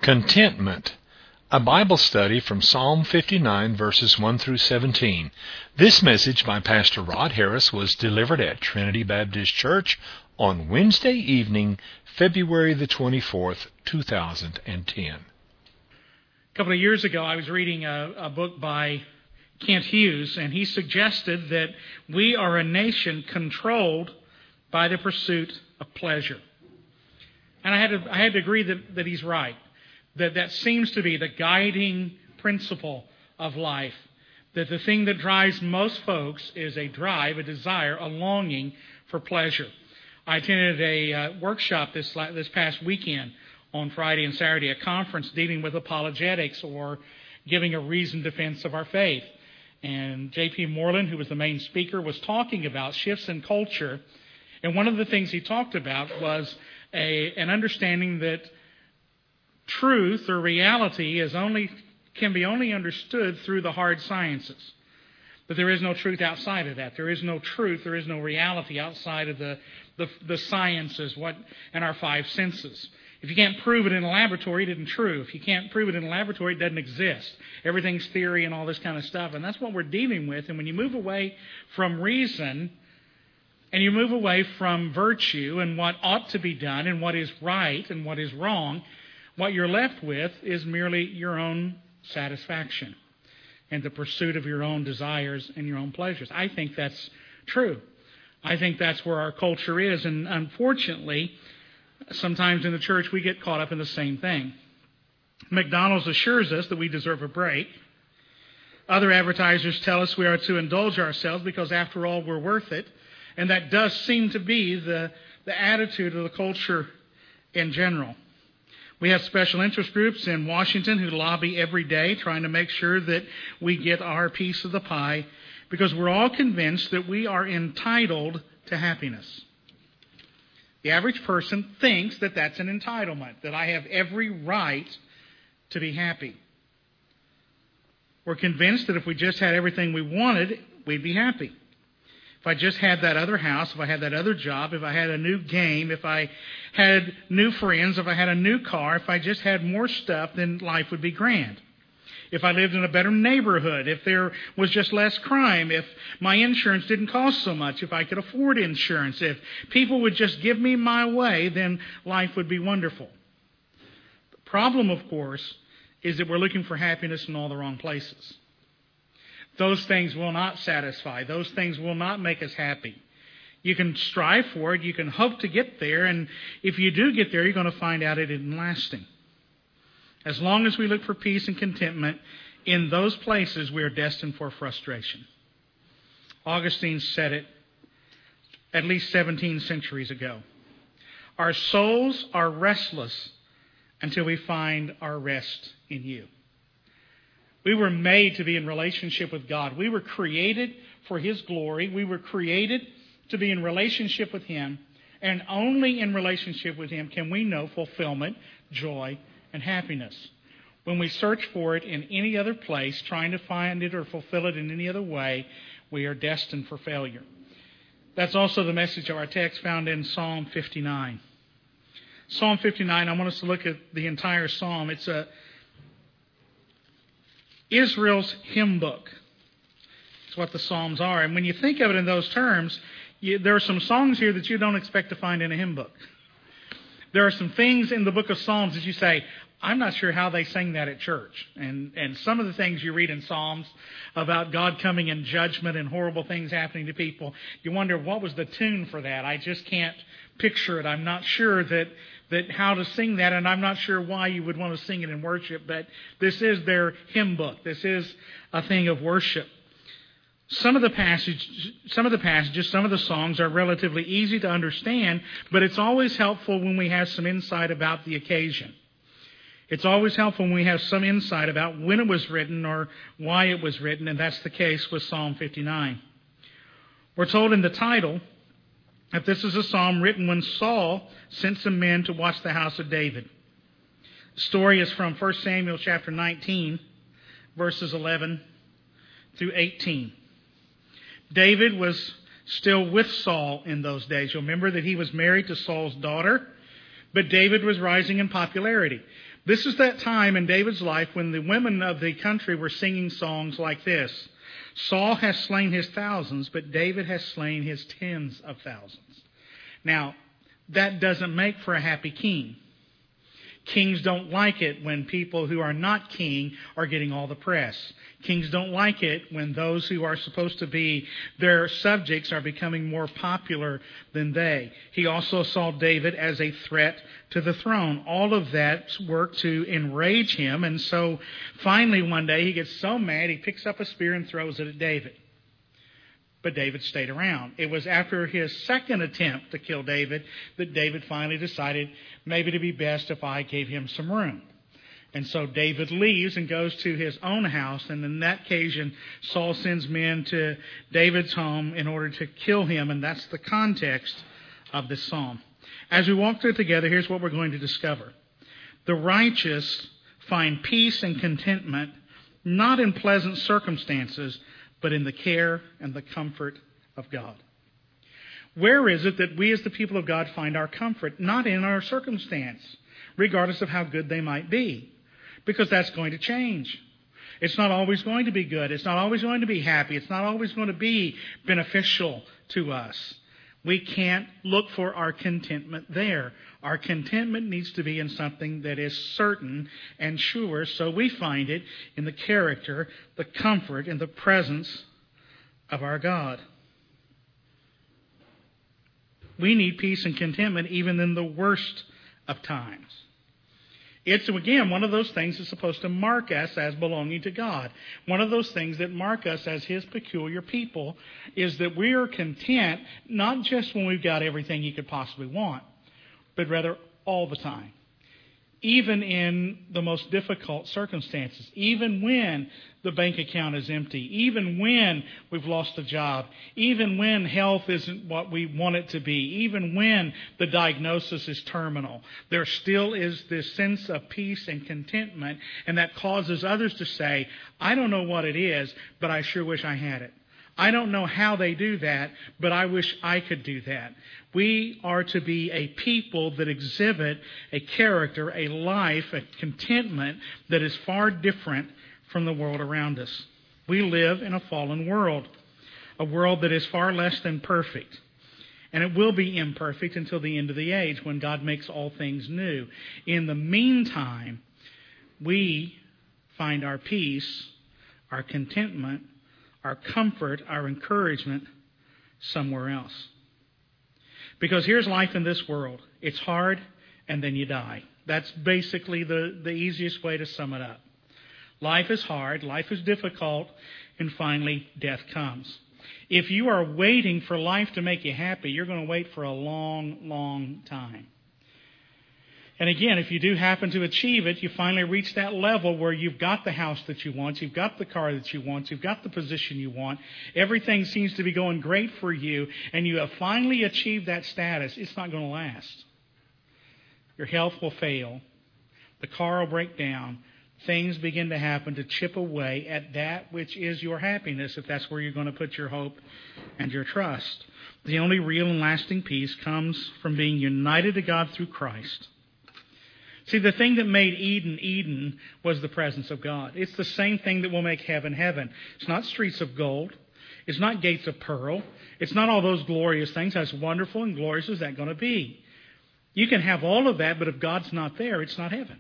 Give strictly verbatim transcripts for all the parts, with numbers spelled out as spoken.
Contentment, a Bible study from Psalm fifty-nine, verses one through seventeen. This message by Pastor Rod Harris was delivered at Trinity Baptist Church on Wednesday evening, February the twenty-fourth, two thousand ten. A couple of years ago, I was reading a, a book by Kent Hughes, and he suggested that we are a nation controlled by the pursuit of pleasure. And I had to, I had to agree that, that he's right. That that seems to be the guiding principle of life. That the thing that drives most folks is a drive, a desire, a longing for pleasure. I attended a uh, workshop this this past weekend on Friday and Saturday, a conference dealing with apologetics or giving a reasoned defense of our faith. And J P Moreland, who was the main speaker, was talking about shifts in culture. And one of the things he talked about was a an understanding that truth or reality is only can be only understood through the hard sciences. But there is no truth outside of that. There is no truth, there is no reality outside of the, the, the sciences what and our five senses. If you can't prove it in a laboratory, it isn't true. If you can't prove it in a laboratory, it doesn't exist. Everything's theory and all this kind of stuff. And that's what we're dealing with. And when you move away from reason and you move away from virtue and what ought to be done and what is right and what is wrong, what you're left with is merely your own satisfaction and the pursuit of your own desires and your own pleasures. I think that's true. I think that's where our culture is. And unfortunately, sometimes in the church we get caught up in the same thing. McDonald's assures us that we deserve a break. Other advertisers tell us we are to indulge ourselves because after all we're worth it. And that does seem to be the, the attitude of the culture in general. We have special interest groups in Washington who lobby every day trying to make sure that we get our piece of the pie because we're all convinced that we are entitled to happiness. The average person thinks that that's an entitlement, that I have every right to be happy. We're convinced that if we just had everything we wanted, we'd be happy. If I just had that other house, if I had that other job, if I had a new game, if I had new friends, if I had a new car, if I just had more stuff, then life would be grand. If I lived in a better neighborhood, if there was just less crime, if my insurance didn't cost so much, if I could afford insurance, if people would just give me my way, then life would be wonderful. The problem, of course, is that we're looking for happiness in all the wrong places. Those things will not satisfy. Those things will not make us happy. You can strive for it. You can hope to get there. And if you do get there, you're going to find out it isn't lasting. As long as we look for peace and contentment in those places, we are destined for frustration. Augustine said it at least seventeen centuries ago. Our souls are restless until we find our rest in you. We were made to be in relationship with God. We were created for His glory. We were created to be in relationship with Him. And only in relationship with Him can we know fulfillment, joy, and happiness. When we search for it in any other place, trying to find it or fulfill it in any other way, we are destined for failure. That's also the message of our text found in Psalm fifty-nine. Psalm fifty-nine, I want us to look at the entire psalm. It's a Israel's hymn book. It's what the Psalms are. And when you think of it in those terms, you, there are some songs here that you don't expect to find in a hymn book. There are some things in the book of Psalms that you say, I'm not sure how they sing that at church. And and some of the things you read in Psalms about God coming in judgment and horrible things happening to people, you wonder, what was the tune for that? I just can't picture it. I'm not sure that that how to sing that, and I'm not sure why you would want to sing it in worship, but this is their hymn book. This is a thing of worship. Some of the passage, some of the passages, some of the songs are relatively easy to understand, but it's always helpful when we have some insight about the occasion. It's always helpful when we have some insight about when it was written or why it was written, and that's the case with Psalm fifty-nine. We're told in the title that this is a psalm written when Saul sent some men to watch the house of David. The story is from First Samuel chapter nineteen, verses eleven through eighteen. David was still with Saul in those days. You'll remember that he was married to Saul's daughter, But David was rising in popularity. This is that time in David's life when the women of the country were singing songs like this. Saul has slain his thousands, but David has slain his tens of thousands. Now, that doesn't make for a happy king. Kings don't like it when people who are not king are getting all the press. Kings don't like it when those who are supposed to be their subjects are becoming more popular than they. He also saw David as a threat to the throne. All of that worked to enrage him. And so finally one day he gets so mad he picks up a spear and throws it at David. But David stayed around. It was after his second attempt to kill David that David finally decided maybe it'd be best if I gave him some room. And so David leaves and goes to his own house. And on that occasion, Saul sends men to David's home in order to kill him. And that's the context of this psalm. As we walk through it together, here's what we're going to discover. The righteous find peace and contentment not in pleasant circumstances, but in the care and the comfort of God. Where is it that we as the people of God find our comfort? Not in our circumstance, regardless of how good they might be, because that's going to change. It's not always going to be good. It's not always going to be happy. It's not always going to be beneficial to us. We can't look for our contentment there. Our contentment needs to be in something that is certain and sure, so we find it in the character, the comfort, and the presence of our God. We need peace and contentment even in the worst of times. It's, again, one of those things that's supposed to mark us as belonging to God. One of those things that mark us as His peculiar people is that we are content not just when we've got everything you could possibly want, but rather all the time. Even in the most difficult circumstances, even when the bank account is empty, even when we've lost a job, even when health isn't what we want it to be, even when the diagnosis is terminal, there still is this sense of peace and contentment, and that causes others to say, I don't know what it is, but I sure wish I had it. I don't know how they do that, but I wish I could do that. We are to be a people that exhibit a character, a life, a contentment that is far different from the world around us. We live in a fallen world, a world that is far less than perfect. And it will be imperfect until the end of the age when God makes all things new. In the meantime, we find our peace, our contentment, our comfort, our encouragement somewhere else. Because here's life in this world. It's hard, and then you die. That's basically the, the easiest way to sum it up. Life is hard, life is difficult, and finally death comes. If you are waiting for life to make you happy, you're going to wait for a long, long time. And again, if you do happen to achieve it, you finally reach that level where you've got the house that you want, you've got the car that you want, you've got the position you want, everything seems to be going great for you, and you have finally achieved that status. It's not going to last. Your health will fail. The car will break down. Things begin to happen to chip away at that which is your happiness, if that's where you're going to put your hope and your trust. The only real and lasting peace comes from being united to God through Christ. See, the thing that made Eden, Eden was the presence of God. It's the same thing that will make heaven, heaven. It's not streets of gold. It's not gates of pearl. It's not all those glorious things. As wonderful and glorious as that going to be. You can have all of that, but if God's not there, it's not heaven.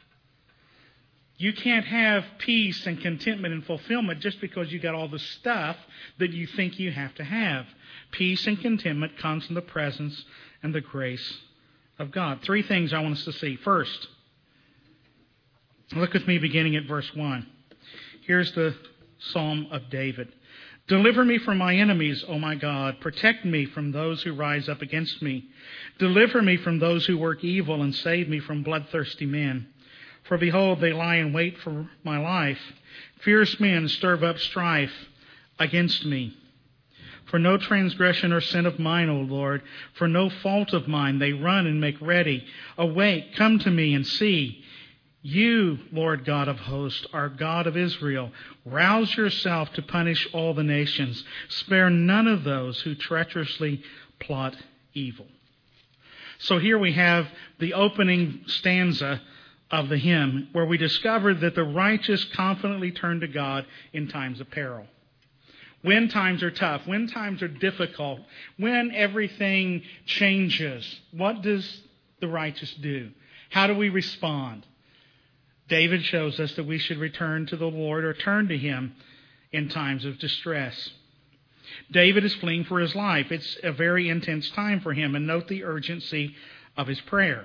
You can't have peace and contentment and fulfillment just because you got all the stuff that you think you have to have. Peace and contentment comes from the presence and the grace of God. Three things I want us to see. First, look with me beginning at verse one. Here's the Psalm of David. Deliver me from my enemies, O my God. Protect me from those who rise up against me. Deliver me from those who work evil and save me from bloodthirsty men. For behold, they lie in wait for my life. Fierce men stir up strife against me. For no transgression or sin of mine, O Lord, for no fault of mine, they run and make ready. Awake, come to me and see. You, Lord God of hosts, are God of Israel. Rouse yourself to punish all the nations. Spare none of those who treacherously plot evil. So here we have the opening stanza of the hymn where we discover that the righteous confidently turn to God in times of peril. When times are tough, when times are difficult, when everything changes, what does the righteous do? How do we respond? David shows us that we should return to the Lord or turn to Him in times of distress. David is fleeing for his life. It's a very intense time for him, and note the urgency of his prayer.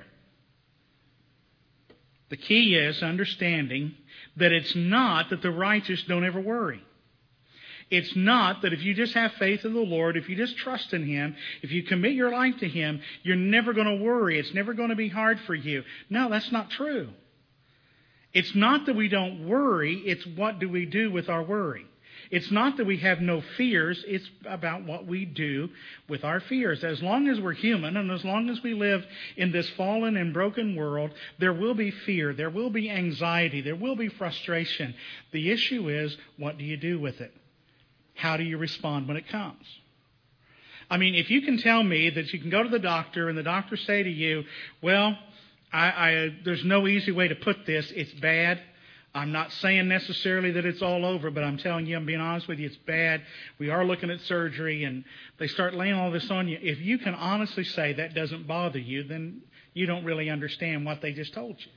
The key is understanding that it's not that the righteous don't ever worry. It's not that if you just have faith in the Lord, if you just trust in Him, if you commit your life to Him, you're never going to worry. It's never going to be hard for you. No, that's not true. It's not that we don't worry. It's what do we do with our worry. It's not that we have no fears. It's about what we do with our fears. As long as we're human and as long as we live in this fallen and broken world, there will be fear. There will be anxiety. There will be frustration. The issue is, what do you do with it? How do you respond when it comes? I mean, if you can tell me that you can go to the doctor and the doctor say to you, well, I, I, there's no easy way to put this. It's bad. I'm not saying necessarily that it's all over, but I'm telling you, I'm being honest with you, it's bad. We are looking at surgery, and they start laying all this on you. If you can honestly say that doesn't bother you, then you don't really understand what they just told you.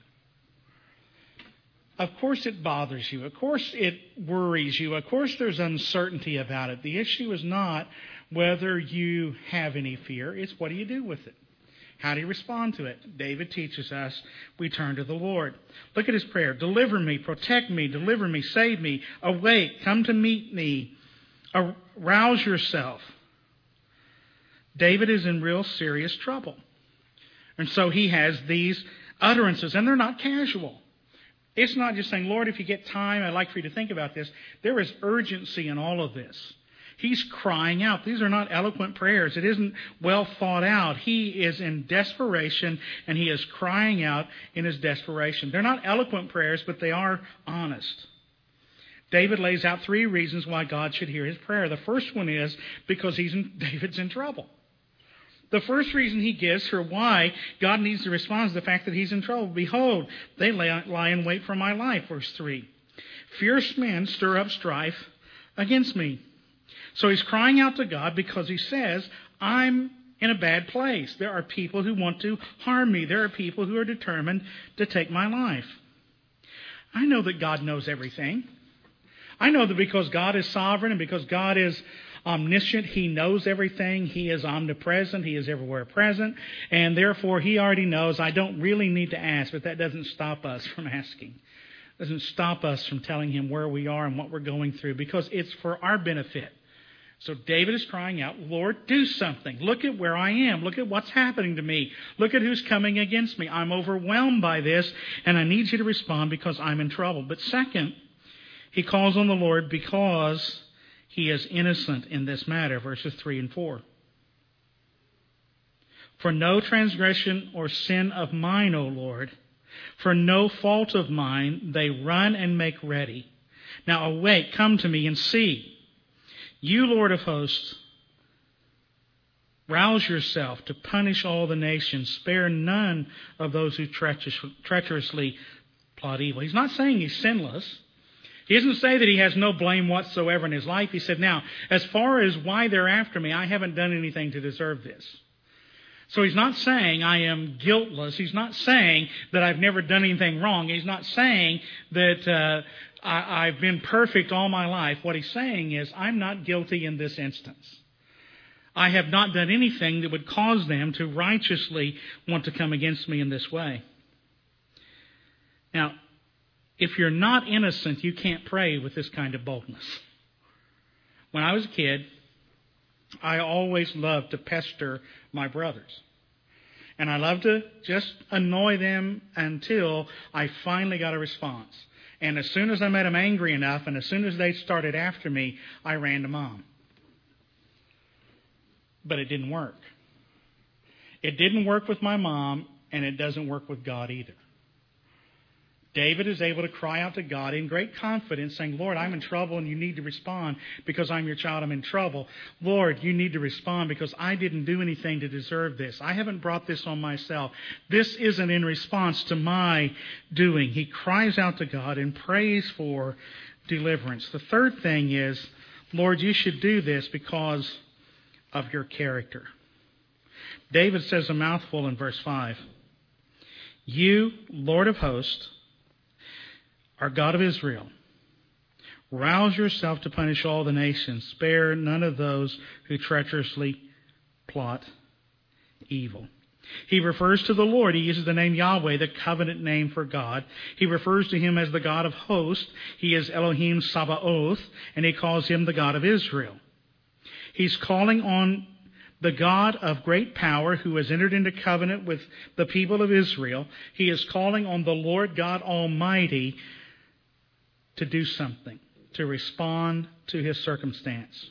Of course it bothers you. Of course it worries you. Of course there's uncertainty about it. The issue is not whether you have any fear. It's what do you do with it? How do you respond to it? David teaches us we turn to the Lord. Look at his prayer. Deliver me, protect me, deliver me, save me. Awake, come to meet me. Arouse yourself. David is in real serious trouble. And so he has these utterances, and they're not casual. It's not just saying, Lord, if you get time, I'd like for you to think about this. There is urgency in all of this. He's crying out. These are not eloquent prayers. It isn't well thought out. He is in desperation, and he is crying out in his desperation. They're not eloquent prayers, but they are honest. David lays out three reasons why God should hear his prayer. The first one is because he's in, David's in trouble. The first reason he gives for why God needs to respond is the fact that he's in trouble. Behold, they lie in wait for my life, verse three. Fierce men stir up strife against me. So he's crying out to God because he says, I'm in a bad place. There are people who want to harm me. There are people who are determined to take my life. I know that God knows everything. I know that because God is sovereign and because God is omniscient, He knows everything. He is omnipresent. He is everywhere present. And therefore, He already knows. I don't really need to ask, but that doesn't stop us from asking. It doesn't stop us from telling Him where we are and what we're going through because it's for our benefit. So David is crying out, Lord, do something. Look at where I am. Look at what's happening to me. Look at who's coming against me. I'm overwhelmed by this, and I need you to respond because I'm in trouble. But second, he calls on the Lord because he is innocent in this matter, verses three and four. For no transgression or sin of mine, O Lord, for no fault of mine, they run and make ready. Now awake, come to me and see. You, Lord of hosts, rouse yourself to punish all the nations. Spare none of those who treacherously plot evil. He's not saying he's sinless. He doesn't say that he has no blame whatsoever in his life. He said, now, as far as why they're after me, I haven't done anything to deserve this. So he's not saying I am guiltless. He's not saying that I've never done anything wrong. He's not saying that uh, I, I've been perfect all my life. What he's saying is I'm not guilty in this instance. I have not done anything that would cause them to righteously want to come against me in this way. Now, if you're not innocent, you can't pray with this kind of boldness. When I was a kid, I always loved to pester my brothers. And I loved to just annoy them until I finally got a response. And as soon as I made them angry enough, and as soon as they started after me, I ran to Mom. But it didn't work. It didn't work with my mom, and it doesn't work with God either. David is able to cry out to God in great confidence, saying, Lord, I'm in trouble and you need to respond because I'm your child. I'm in trouble. Lord, you need to respond because I didn't do anything to deserve this. I haven't brought this on myself. This isn't in response to my doing. He cries out to God and prays for deliverance. The third thing is, Lord, you should do this because of your character. David says a mouthful in verse five. You, Lord of hosts, are God of Israel. Rouse yourself to punish all the nations. Spare none of those who treacherously plot evil. He refers to the Lord. He uses the name Yahweh, the covenant name for God. He refers to him as the God of hosts. He is Elohim Sabaoth, and he calls him the God of Israel. He's calling on the God of great power who has entered into covenant with the people of Israel. He is calling on the Lord God Almighty to do something, to respond to his circumstance.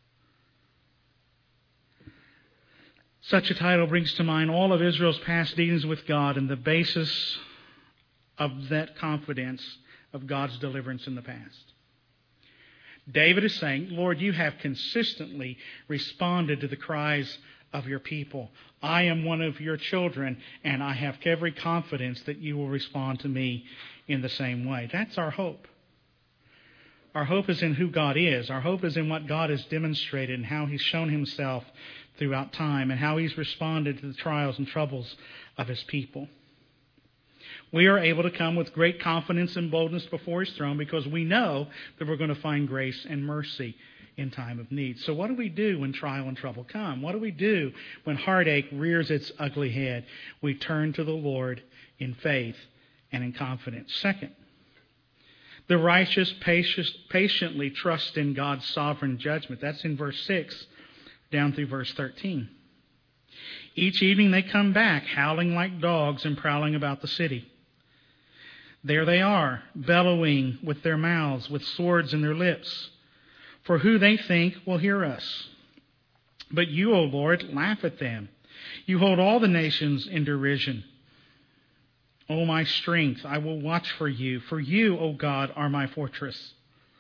Such a title brings to mind all of Israel's past dealings with God and the basis of that confidence of God's deliverance in the past. David is saying, Lord, you have consistently responded to the cries of your people. I am one of your children, and I have every confidence that you will respond to me in the same way. That's our hope. Our hope is in who God is. Our hope is in what God has demonstrated and how he's shown himself throughout time and how he's responded to the trials and troubles of his people. We are able to come with great confidence and boldness before his throne because we know that we're going to find grace and mercy in time of need. So what do we do when trial and trouble come? What do we do when heartache rears its ugly head? We turn to the Lord in faith and in confidence. Second, the righteous patiently trust in God's sovereign judgment. That's in verse six down through verse thirteen. Each evening they come back, howling like dogs and prowling about the city. There they are, bellowing with their mouths, with swords in their lips, for who they think will hear us. But you, O Lord, laugh at them. You hold all the nations in derision. O my strength, I will watch for you. For you, O God, are my fortress.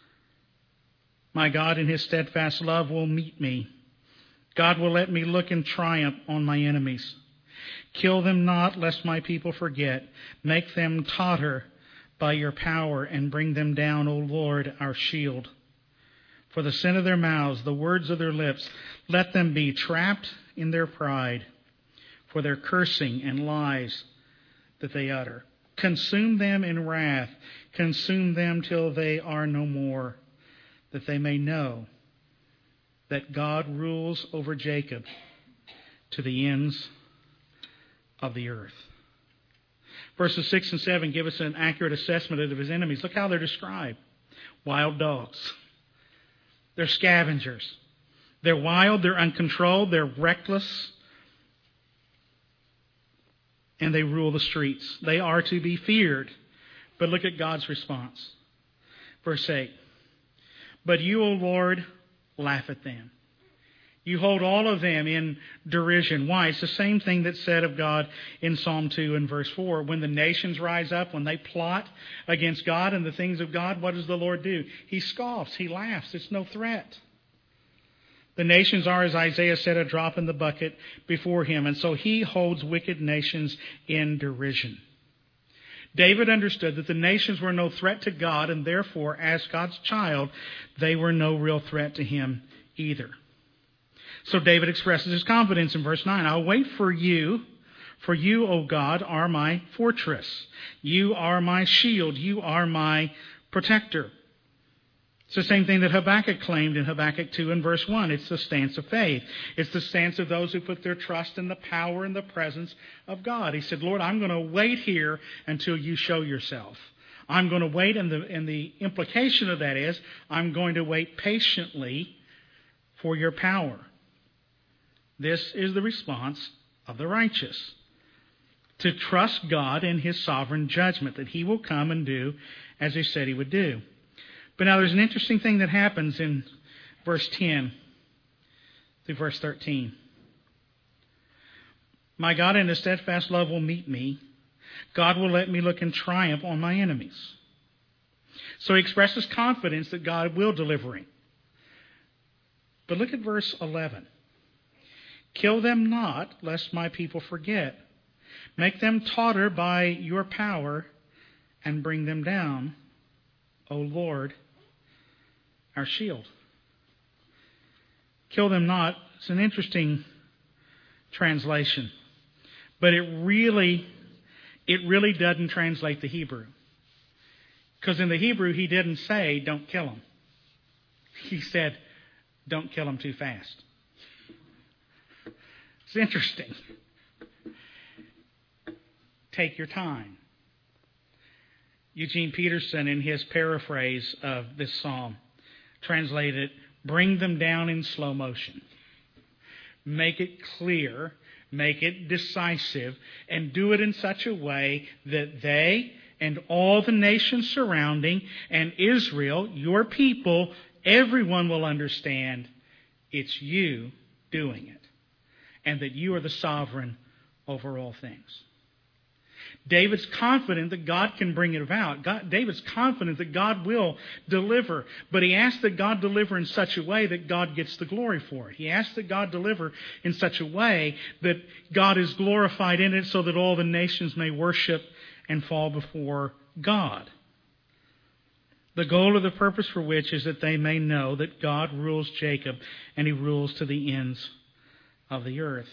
My God in his steadfast love will meet me. God will let me look in triumph on my enemies. Kill them not, lest my people forget. Make them totter by your power and bring them down, O Lord, our shield. For the sin of their mouths, the words of their lips, let them be trapped in their pride, for their cursing and lies that they utter. Consume them in wrath. Consume them till they are no more, that they may know that God rules over Jacob to the ends of the earth. Verses six and seven give us an accurate assessment of his enemies. Look how they're described. Wild dogs. They're scavengers. They're wild, they're uncontrolled, they're reckless, and they rule the streets. They are to be feared. But look at God's response. Verse eight. But you, O Lord, laugh at them. You hold all of them in derision. Why? It's the same thing that's said of God in Psalm two and verse four. When the nations rise up, when they plot against God and the things of God, what does the Lord do? He scoffs. He laughs. It's no threat. The nations are, as Isaiah said, a drop in the bucket before him. And so he holds wicked nations in derision. David understood that the nations were no threat to God, and therefore, as God's child, they were no real threat to him either. So David expresses his confidence in verse nine. I'll wait for you, for you, O God, are my fortress. You are my shield. You are my protector. It's the same thing that Habakkuk claimed in Habakkuk two and verse one. It's the stance of faith. It's the stance of those who put their trust in the power and the presence of God. He said, Lord, I'm going to wait here until you show yourself. I'm going to wait, and the, and the implication of that is I'm going to wait patiently for your power. This is the response of the righteous. To trust God in his sovereign judgment, that he will come and do as he said he would do. But now there's an interesting thing that happens in verse ten through verse thirteen. My God in his steadfast love will meet me. God will let me look in triumph on my enemies. So he expresses confidence that God will deliver him. But look at verse eleven. Kill them not, lest my people forget. Make them totter by your power, and bring them down, O Lord, our shield. Kill them not. It's an interesting translation. But it really, it really doesn't translate the Hebrew. Because in the Hebrew, he didn't say, don't kill them. He said, don't kill them too fast. It's interesting. Take your time. Eugene Peterson, in his paraphrase of this psalm, translated, bring them down in slow motion. Make it clear, make it decisive, and do it in such a way that they and all the nations surrounding and Israel, your people, everyone will understand it's you doing it, and that you are the sovereign over all things. David's confident that God can bring it about. God, David's confident that God will deliver. But he asks that God deliver in such a way that God gets the glory for it. He asks that God deliver in such a way that God is glorified in it so that all the nations may worship and fall before God. The goal or the purpose for which is that they may know that God rules Jacob and he rules to the ends of the earth.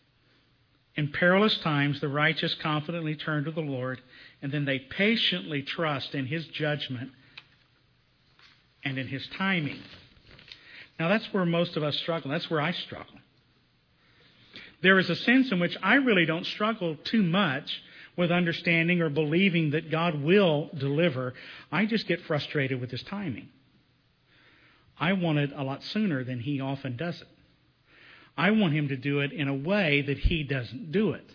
In perilous times, the righteous confidently turn to the Lord, and then they patiently trust in his judgment and in his timing. Now, that's where most of us struggle. That's where I struggle. There is a sense in which I really don't struggle too much with understanding or believing that God will deliver. I just get frustrated with his timing. I want it a lot sooner than he often does it. I want him to do it in a way that he doesn't do it.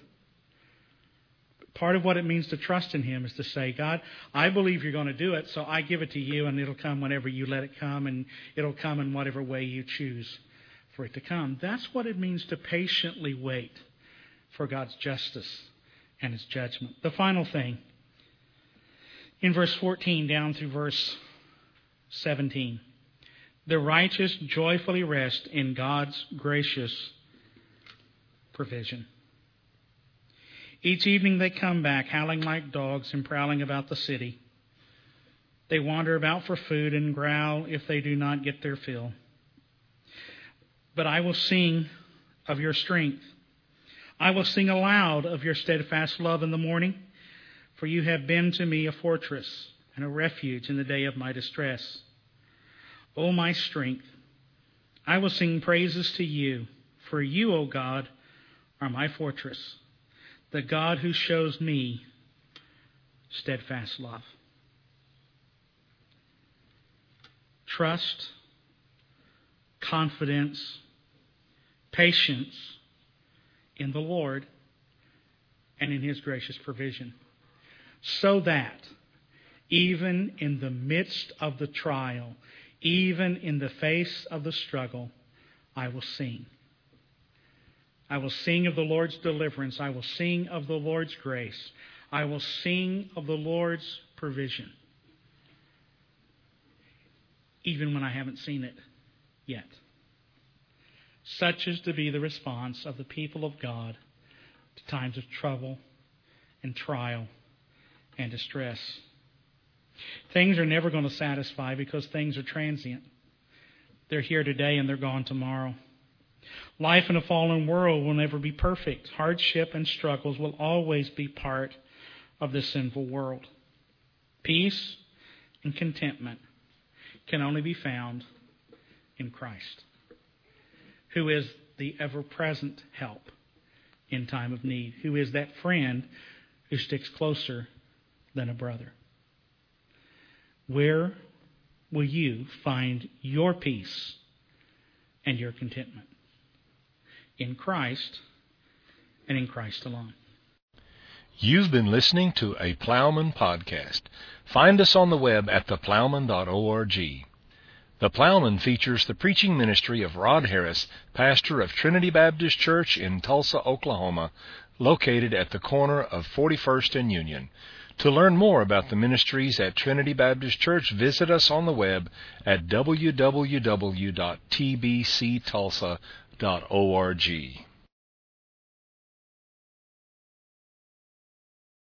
Part of what it means to trust in him is to say, God, I believe you're going to do it, so I give it to you, and it'll come whenever you let it come, and it'll come in whatever way you choose for it to come. That's what it means to patiently wait for God's justice and his judgment. The final thing, in verse fourteen down through verse seventeen, the righteous joyfully rest in God's gracious provision. Each evening they come back, howling like dogs and prowling about the city. They wander about for food and growl if they do not get their fill. But I will sing of your strength. I will sing aloud of your steadfast love in the morning, for you have been to me a fortress and a refuge in the day of my distress. O my strength, I will sing praises to you, for you, O God, are my fortress, the God who shows me steadfast love. Trust, confidence, patience in the Lord and in his gracious provision, so that even in the midst of the trial, even in the face of the struggle, I will sing. I will sing of the Lord's deliverance. I will sing of the Lord's grace. I will sing of the Lord's provision, even when I haven't seen it yet. Such is to be the response of the people of God to times of trouble and trial and distress. Things are never going to satisfy because things are transient. They're here today and they're gone tomorrow. Life in a fallen world will never be perfect. Hardship and struggles will always be part of this sinful world. Peace and contentment can only be found in Christ, who is the ever-present help in time of need, who is that friend who sticks closer than a brother. Where will you find your peace and your contentment? In Christ and in Christ alone. You've been listening to a Plowman podcast. Find us on the web at the plowman dot org. The Plowman features the preaching ministry of Rod Harris, pastor of Trinity Baptist Church in Tulsa, Oklahoma, located at the corner of forty-first and Union. To learn more about the ministries at Trinity Baptist Church, visit us on the web at w w w dot t b c tulsa dot org.